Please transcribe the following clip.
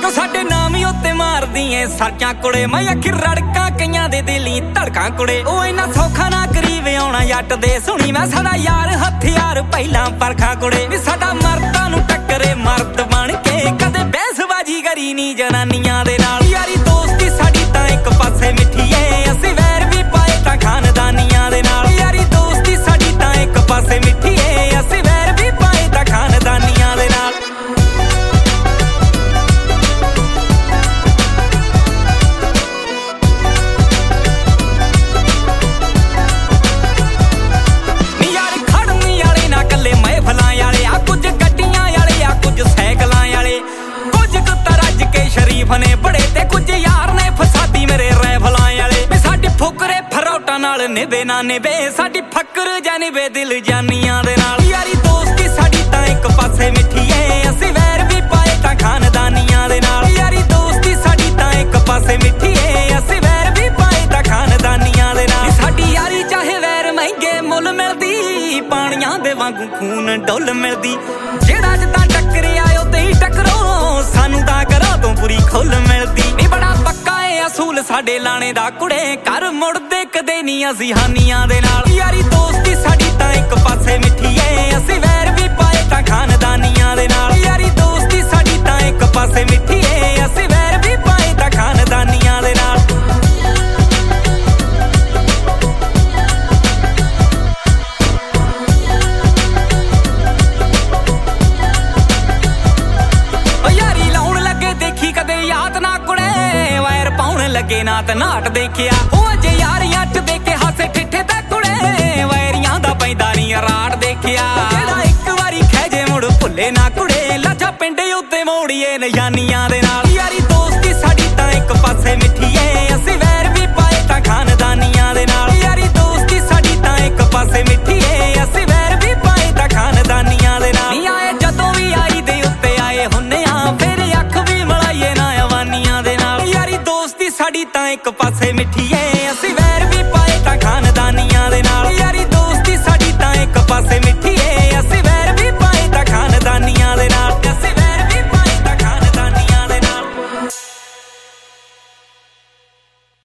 ਤੂੰ ਸਾਡੇ ਨਾਮ ਹੀ ਉੱਤੇ ਮਾਰਦੀ ਏ ਸਾਕਿਆਂ ਕੁੜੇ ਮੈਂ ਅੱਖੀ ਰੜਕਾਂ ਕਈਆਂ ਦੇ ਦਿਲੀ ਧੜਕਾਂ ਕੁੜੇ ਉਹ ਇੰਨਾ ਸੌਖਾ ਨਾ ਕਰੀਬ ਆਉਣਾ ਜੱਟ ਦੇ ਸੁਣੀ ਮੈਂ ਸਾਡਾ ਯਾਰ ਹਥਿਆਰ ਪਹਿਲਾਂ ਪਰਖਾਂ ਕੁੜੇ ਵੀ ਸਾਡਾ ਮਰਦਾਂ ਨੂੰ ਟੱਕਰੇ ਮਰਦ ਬਣ ਕੇ ਕਦੇ ਬਹਿਸਬਾਜੀ ਕਰੀ ਨੀ ਜਨਾਨੀਆਂ ਦੇ ਨਾਲ ਯਾਰੀ ਦੋਸਤੀ ਸਾਡੀ ਤਾਂ ਇੱਕ ਪਾਸੇ ਮਿੱਠੀ ਏ ਅਸੀਂ ਵੈਰ ਵੀ ਪਾਏ ਤਾਂ ਖਾਨਦਾਨੀਆਂ ਦੇ ਨਾਲ ਯਾਰੀ ਦੋਸਤੀ ਸਾਡੀ ਤਾਂ ਇੱਕ ਪਾਸੇ ਮਿੱਠੀ ਏ ਅਸੀਂ ਵੈਰ ਵੀ ਪਾਏ ਤਾਂ ਖਾਨਦਾਨੀਆਂ ਦੇ ਨਾਲ ਨੇ ਬੜੇ ਤੇ ਕੁਝ ਯਾਰ ਨੇ ਫਸਾਦੀ ਮੇਰੇ ਰੈਫਲਾਂ ਵਾਲੇ ਵੀ ਸਾਡੀ ਫੁਕਰੇ ਫਰੋਟਾਂ ਨਾਲ ਨਿਭੇ ਨਾ ਨਿਭੇ ਸਾਡੀ ਫੱਕਰ ਜਾਂ ਨਿਭੇ ਦਿਲ ਜਾਨੀਆਂ ਦੇ ਨਾਲ ਯਾਰੀ ਦੋਸਤੀ ਸਾਡੀ ਤਾਂ ਇੱਕ ਪਾਸੇ ਮਿੱਠੀ ਏ ਅਸੀਂ ਵੈਰ ਵੀ ਪਾਏ ਤਾਂ ਖਾਨਦਾਨੀਆਂ ਦੇ ਨਾਲ ਯਾਰੀ ਦੋਸਤੀ ਸਾਡੀ ਤਾਂ ਇੱਕ ਪਾਸੇ ਮਿੱਠੀ ਏ ਅਸੀਂ ਵੈਰ ਵੀ ਪਾਏ ਤਾਂ ਖਾਨਦਾਨੀਆਂ ਦੇ ਨਾਲ ਸਾਡੀ ਯਾਰੀ ਚਾਹੇ ਵੈਰ ਮਹਿੰਗੇ ਮੁੱਲ ਮਿਲਦੀ ਪਾਣੀਆਂ ਦੇ ਵਾਂਗੂ ਖੂਨ ਡੁੱਲ ਮਿਲਦੀ ਜਿਹੜਾ ਜਿੱਦਾਂ ਟੱਕਰਿਆ ਉਹ ਤੇ ਹੀ ਟੱਕਰੋ ਸਾਨੂੰ ਤਾਂ ਕਰਾ ਤੋਂ ਪੂਰੀ ਖੁੱਲ ਮਿਲਦੀ ਨੀ ਬੜਾ ਪੱਕਾ ਏ ਅਸੂਲ ਸਾਡੇ ਲਾਣੇ ਦਾ ਕੁੜੇ ਘਰ ਮੁੜਦੇ ਕਦੇ ਨਹੀਂ ਅਸੀਂ ਹਾਨੀਆਂ ਦੇ ਨਾਲ ਯਾਰੀ ਦੋਸਤੀ ਸਾਡੀ ਤਾਂ ਇੱਕ ਪਾਸੇ ਮਿੱਠੀ ਏ ਅਸੀਂ ਵੈਰ ਵੀ ਪਾਏ ਤਾਂ ਖਾਨਦਾਨੀਆਂ ਦੇ ਨਾਲ ਯਾਰੀ ਦੋਸਤੀ ਸਾਡੀ ਤਾਂ ਇੱਕ ਪਾਸੇ ਮਿੱਠੀ ਏ ਅਸੀਂ ਵੈਰ ਵੀ ਪਾਏ ਤਾਂ ਖਾਨਦਾਨੀਆਂ ਦੇ ਨਾਲ ਲੱਗੇ ਨਾ ਤੇ ਨਾਟ ਦੇਖਿਆ ਉਹ ਅਜੇ ਯਾਰੀ ਅੱਠ ਦੇ ਕੇ ਹਾਸੇ ਠਿੱਠੇ ਤੇ ਕੁੜੇ ਵੈਰੀਆਂ ਦਾ ਪੈਂਦਾ ਨਹੀਂ ਰਾਟ ਦੇਖਿਆ ਜਿਹੜਾ ਇੱਕ ਵਾਰੀ ਖੈਜੇ ਮੁੜ ਭੁੱਲੇ ਨਾ ਕੁੜੇ ਲਾਜਾ ਪਿੰਡੇ ਉੱਤੇ ਮੋੜੀਏ ਨਿਸ਼ਾਨੀਆਂ ਦੇ ਨਾਲ ਯਾਰੀ ਦੋਸਤੀ ਸਾਡੀ ਤਾਂ ਇੱਕ ਪਾਸੇ ਮਿੱਠੀ ਏ ਅਸੀਂ ਵੈਰ ਵੀ ਪਾਏ ਤਾਂ ਖਾਨਦਾਨੀਆਂ ਦੇ ਨਾਲ ਯਾਰੀ ਦੋਸਤੀ ਸਾਡੀ ਤਾਂ ਇੱਕ ਪਾਸੇ ਮਿੱਠੀ ਏ ਅਸੀਂ ਵੈਰ ਵੀ ਪਾਏ ਤਾਂ ਖਾਨਦਾਨੀਆਂ ਦੇ ਨਾਲ ਨੀ ਆਏ ਜਦੋਂ ਵੀ ਆਈ ਦੇ ਉੱਤੇ ਆਏ ਹੁੰਨੇ ਆ ਫਿਰ ਅੱਖ ਵੀ ਮਲਾਈਏ ਨਾ ਅਵਾਨੀਆਂ ਦੇ ਨਾਲ ਯਾਰੀ ਦੋਸਤੀ ਸਾਡੀ ਤਾਂ ਇੱਕ ਪਾਸੇ ਮਿੱਠੀ ਏ